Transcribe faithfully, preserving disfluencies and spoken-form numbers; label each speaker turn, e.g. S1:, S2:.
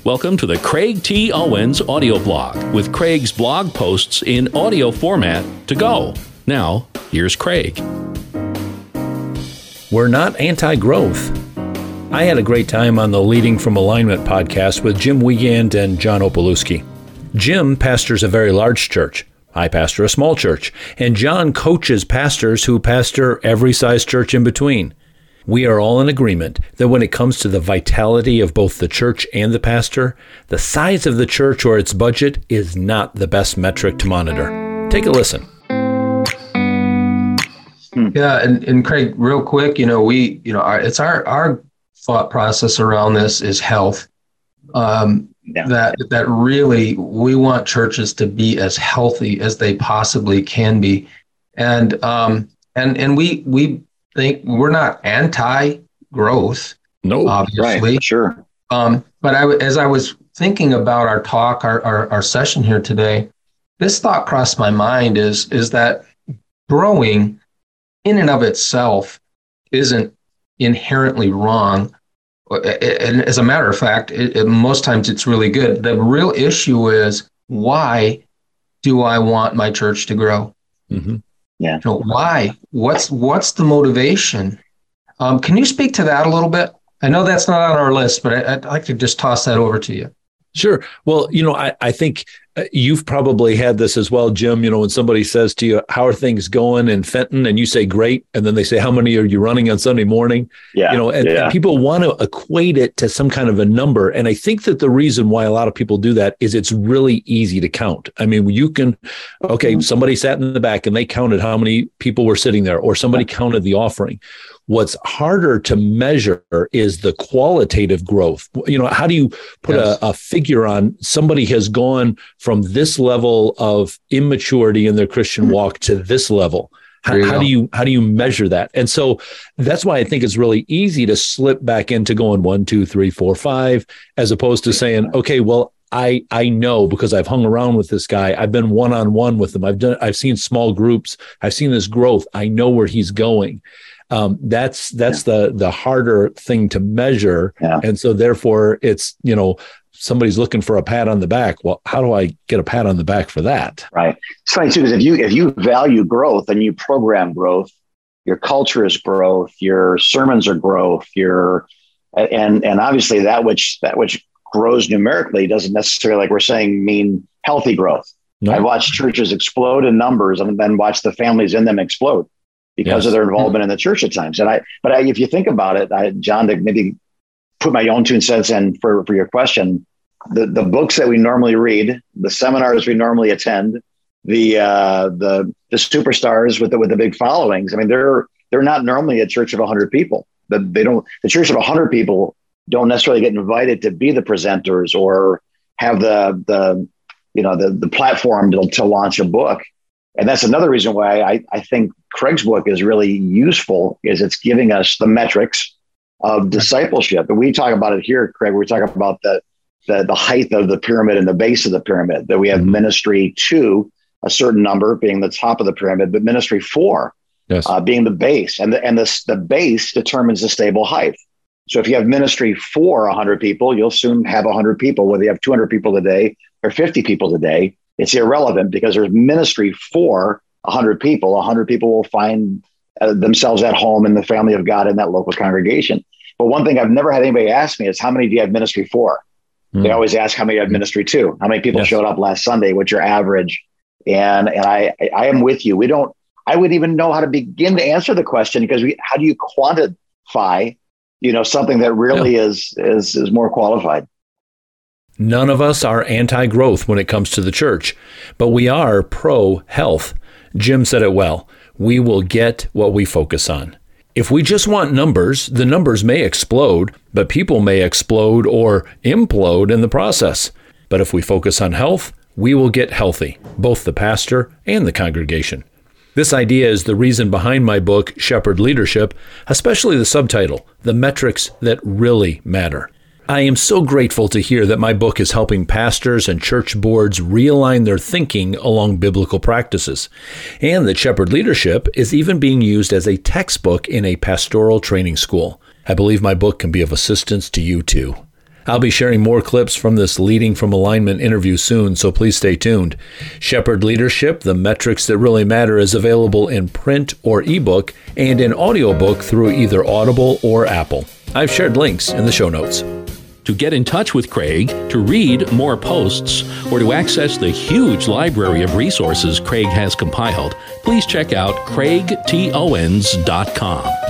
S1: Welcome to the Craig T. Owens audio blog with Craig's blog posts in audio format to go. Now, here's Craig.
S2: We're not anti-growth. I had a great time on the Leading from Alignment podcast with Jim Wiegand and John Opalewski. Jim pastors a very large church. I pastor a small church. And John coaches pastors who pastor every size church in between. We are all in agreement that when it comes to the vitality of both the church and the pastor, the size of the church or its budget is not the best metric to monitor. Take a listen.
S3: Yeah, and, and Craig, real quick, you know, we, you know, our, it's our our thought process around this is health. Um, yeah. That that really, we want churches to be as healthy as they possibly can be, and um, and and we we think we're not anti-growth.
S2: No,
S3: obviously,
S4: right, sure.
S3: Um, but I, as I was thinking about our talk, our, our our session here today, this thought crossed my mind: is is that growing in and of itself isn't inherently wrong. And as a matter of fact, it, it, most times it's really good. The real issue is, why do I want my church to grow?
S2: Mm-hmm.
S4: Yeah.
S3: So why? What's what's the motivation? Um, can you speak to that a little bit? I know that's not on our list, but I, I'd like to just toss that over to you.
S2: Sure. Well, you know, I, I think you've probably had this as well, Jim. You know, when somebody says to you, how are things going in Fenton? And you say, great. And then they say, how many are you running on Sunday morning?
S4: Yeah.
S2: You know, and,
S4: yeah.
S2: and people want to equate it to some kind of a number. And I think that the reason why a lot of people do that is it's really easy to count. I mean, you can, okay, mm-hmm. somebody sat in the back and they counted how many people were sitting there, or somebody yeah. counted the offering. What's harder to measure is the qualitative growth. You know, how do you put yes. a, a figure on somebody has gone from this level of immaturity in their Christian walk to this level? How, how do you how do you measure that? And so that's why I think it's really easy to slip back into going one, two, three, four, five, as opposed to saying, okay, well, I I know because I've hung around with this guy. I've been one-on-one with him. I've done I've seen small groups. I've seen this growth. I know where he's going. Um, that's that's yeah. the the harder thing to measure. Yeah. And so therefore it's, you know, somebody's looking for a pat on the back. Well, how do I get a pat on the back for that?
S4: Right. It's funny too, because if you if you value growth and you program growth, your culture is growth, your sermons are growth, your and and obviously that which that which grows numerically doesn't necessarily, like we're saying, mean healthy growth. No. I've watched churches explode in numbers and then watch the families in them explode because yes. of their involvement in the church at times. And I, but I, if you think about it, I, John, to maybe put my own two cents in for, for your question, the, the books that we normally read, the seminars we normally attend, the, uh, the, the superstars with the, with the big followings. I mean, they're, they're not normally a church of a hundred people. The, they don't, the church of a hundred people don't necessarily get invited to be the presenters or have the, the, you know, the, the platform to, to launch a book. And that's another reason why I, I think Craig's book is really useful, is it's giving us the metrics of discipleship. And we talk about it here, Craig, we talk about the, the, the height of the pyramid and the base of the pyramid, that we have mm-hmm. ministry to a certain number being the top of the pyramid, but ministry four yes. uh, being the base. And the, and the, the base determines the stable height. So if you have ministry for one hundred people, you'll soon have one hundred people, whether you have two hundred people today or fifty people today. It's irrelevant because there's ministry for one hundred people. one hundred people will find uh, themselves at home in the family of God in that local congregation. But one thing I've never had anybody ask me is, how many do you have ministry for? Mm. They always ask, how many do you have ministry to? How many people yes. showed up last Sunday? What's your average? And and I I am with you. We don't, I wouldn't even know how to begin to answer the question, because we, how do you quantify, you know, something that really yeah. is, is, is more qualified?
S2: None of us are anti-growth when it comes to the church, but we are pro-health. Jim said it well. We will get what we focus on. If we just want numbers, the numbers may explode, but people may explode or implode in the process. But if we focus on health, we will get healthy, both the pastor and the congregation. This idea is the reason behind my book, Shepherd Leadership, especially the subtitle, The Metrics That Really Matter. I am so grateful to hear that my book is helping pastors and church boards realign their thinking along biblical practices, and that Shepherd Leadership is even being used as a textbook in a pastoral training school. I believe my book can be of assistance to you too. I'll be sharing more clips from this Leading from Alignment interview soon, so please stay tuned. Shepherd Leadership, The Metrics That Really Matter, is available in print or ebook and in audiobook through either Audible or Apple. I've shared links in the show notes.
S1: To get in touch with Craig, to read more posts, or to access the huge library of resources Craig has compiled, please check out craig t owens dot com.